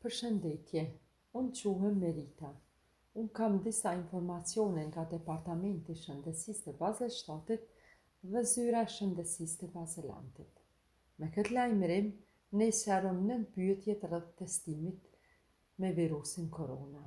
Përshëndetje, unë quhem Merita. Unë kam disa informacione nga Departamenti i Shëndetësisë të Bazëllshtatit dhe Zyra e Shëndetësisë të Bazelantit. Me këtë lajmërim, ne sqaron 9 pyetje rreth testimit me virusin korona.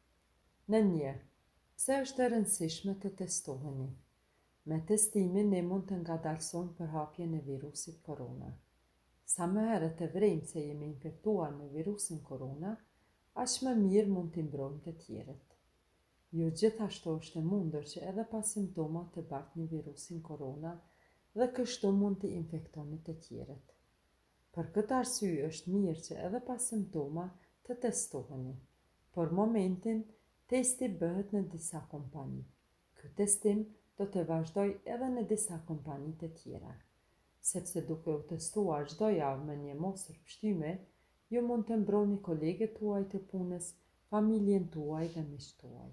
Në 1. Pse është e rëndësishme të testoheni? Me testimin ne mund të ngadalsojmë përhapjen e virusit korona. Sa më herët e vrejmë se jemi infektuar me virusin korona, aq më mirë mund t'i mbrojmë të tjerët. Jo gjithashtu është e mundur që edhe pas simptoma të bartni virusin korona dhe kështu mund t'i infektoni të tjerët. Për këtë arsye është mirë që edhe pas simptoma të testoheni. Për momentin, testi bëhet në disa kompani. Ky testim do të vazhdoj edhe në disa kompani të tjera. Sepse duke u testuar çdo javë me një mosër pështyme, ju mund të mbroni kolegët tuaj të punës, familjen tuaj dhe miqtë tuaj.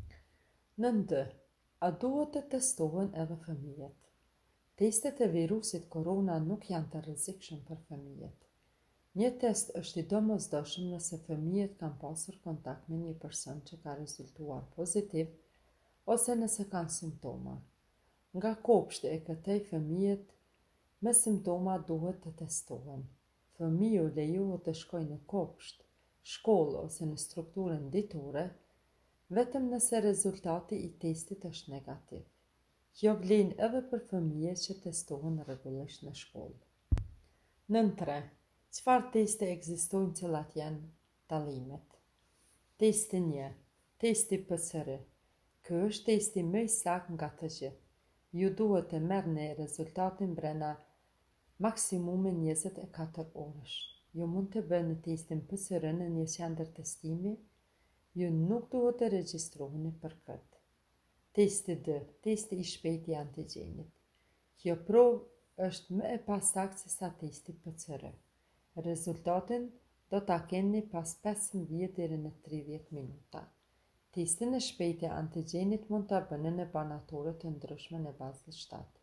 Në 2. A duhet të testohen edhe fëmijët? Testet e virusit korona nuk janë të rrezikshëm për fëmijët. Një test është i domosdoshëm nëse fëmijët kanë pasur kontakt me një person që ka rezultuar pozitiv ose nëse kanë simptoma. Nga kopshti e këtej fëmijët me simptoma duhet të testohen. Fëmiu lejohet të shkojë në kopsht, shkollë ose në strukturën ditore, vetëm nëse rezultati i testit është negativ. Kjo vlen edhe për fëmijët që testohen rregullisht në shkollë. Në 3. Çfarë teste ekzistojnë, cilat janë dallimet? Testi 1. Testi PCR. Ky është testi më i saktë nga të gjithë. Ju duhet të merrni rezultatin brenda maksimumi 24 orësh. Ju mund të bëni testin PCR në një qendër testimi, ju nuk duhet të regjistroheni për këtë. Testi 2. Testi i shpejtë i antigjenit. Kjo provë është më e pasaktë se sa testi PCR. Rezultatin do ta keni pas 15 deri në 30 minuta. Testin e shpejtë e antigjenit mund ta bëni në banatore të ndryshme në Bazëllshtat.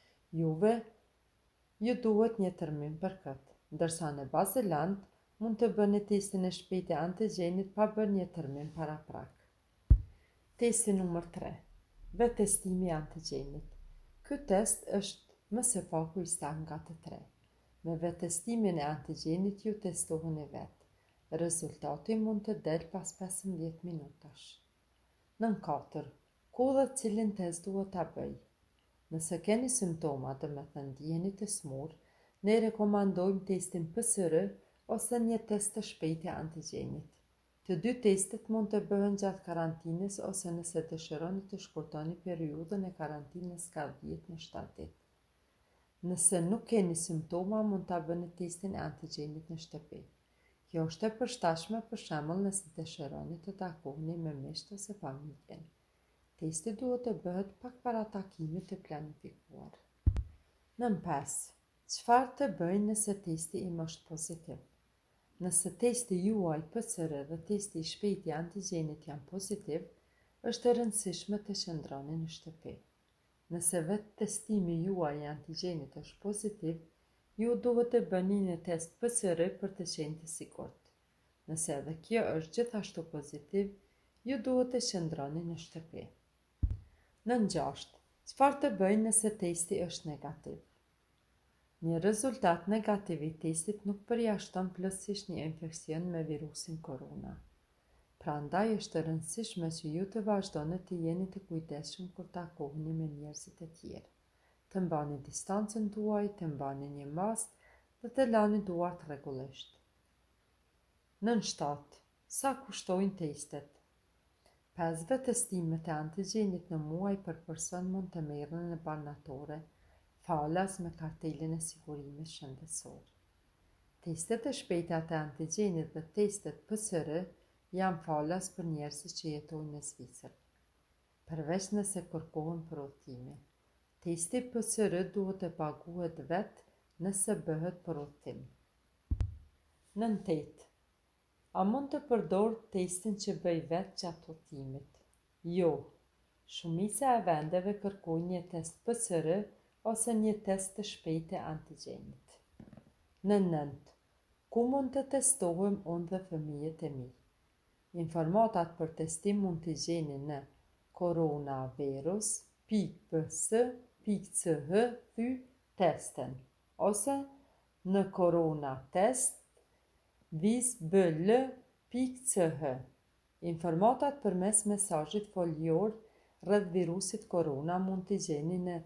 Ju duhet një termin për këtë, ndërsa në Bazeland mund të bëni testin e shpejtë e antigjenit pa bërë një termin paraprak. Testi numër 3. Vetestimi i antigjenit. Ky test është më së paku i saktë nga të tre. Me vetestimin e antigjenit ju testoheni vetë. Rezultati mund të del pas 15 minutash. Në 4. Ku dhe cilin test duhet ta bëj? Nëse keni simptoma, do të thënë ndjeheni të smur, ne rekomandojmë testin PCR ose një test të shpejtë e antigjenit. Të dy testet mund të bëhen gjatë karantinës ose nëse dëshironi të shkurtoni periudhën e karantinës nga 10 në 7 ditë. Nëse nuk keni simptoma, mund ta bëni testin e antigjenit në shtëpi. Kjo është e përshtatshme për shembull nëse dëshironi të takoheni me miqtë ose familjen. Testi duhet të bëhet pak para takimit të planifikuar. Në 5. Çfarë të bëjnë nëse testi im është pozitiv? Nëse testi juaj PCR dhe testi i shpejtë i antigjenit janë pozitiv, është e rëndësishme të qëndroni në shtëpi. Nëse vetë testimi juaj i antigjenit është pozitiv, ju duhet të bëni një test PCR për të qenë të sigurt. Nëse edhe kjo është gjithashtu pozitiv, ju duhet të qëndroni në shtëpi. Në 6. Çfarë të bëjnë nëse testi është negativ? Një rezultat negativ i testit nuk përjashton plotësisht një infeksion me virusin korona. Prandaj është e rëndësishme që ju të vazhdoni të jeni të kujdesshëm kur takoheni me njerëzit e tjerë. Të mbani distancën tuaj, të mbani një maskë dhe të lani duart rregullisht. Në 7. Sa kushtojnë testet? 5 vetestimet e antigjenit në muaj për person mund të merren në banatore, falas me kartelin e sigurimit shëndetësor. Testet e shpejta të antigjenit dhe testet PCR janë falas për njerëzit që jetojnë në Zvicër, përveç nëse kërkohen për udhëtime. Testi PCR duhet të paguhet vetë nëse bëhet për udhëtim. Në 8. A mund të përdor testin që bëj vetë gjatë udhëtimit? Jo. Shumica e vendeve kërkojnë një test PCR ose një test të shpejtë e antigjenit. Në 9. ku mund të testohem unë dhe fëmijët e mi. Informatat për testim mund të gjeni në coronavirus.ps.ch ose në koronatest.bl.ch. Informatat përmes mesazhit folyor rreth virusit korona mund të gjeni në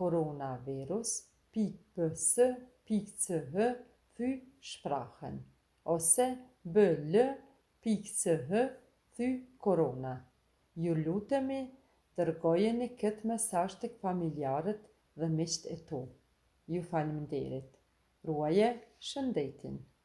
coronavirus.ps.ch ose bl.ch/korona. Ju lutemi, dërgojeni këtë mesazh tek familjarët dhe miqtë e tu. Ju faleminderit. Ruaje shëndetin.